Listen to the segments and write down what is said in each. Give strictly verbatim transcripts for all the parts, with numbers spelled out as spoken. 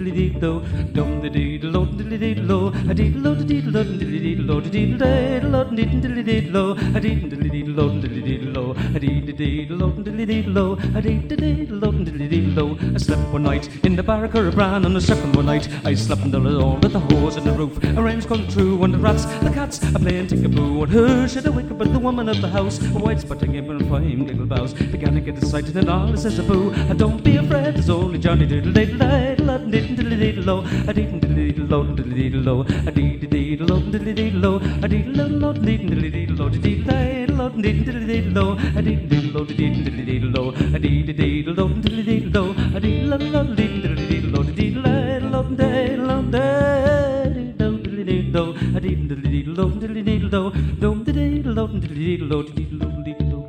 diddly dee do, dum diddly lo diddly dee lo, a diddle lo diddly lo diddly dee lo diddly day lo diddly dee lo, a diddly dee lo diddly dee lo, a diddly dee lo diddly dee lo, a diddly dee lo diddly dee lo. I slept one night in the barrack or a bran, and the second one night I slept under the door with the hose in the roof. A rain's come true, and the rats, the cats are playing tickaboo, and who should I wake up but the woman of the house, a white spotting him and fine giggle bows, began to get excited and all says a boo. And don't be afraid, there's only Johnny diddle diddle diddle diddle diddle diddle lo, a diddle diddle lo diddle diddle lo, a diddle diddle lo diddle diddle lo, a diddle lo diddle diddle lo diddle diddle lo diddle diddle lo, a diddle diddle lo diddle diddle lo, a diddle diddle lo diddle diddle lo, a diddle lo diddle diddle lo diddle diddle lo diddle lo diddle diddle a diddle diddle lo diddle diddle lo, dum diddle lo diddle diddle lo diddle lo diddle lo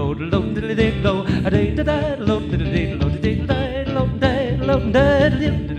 a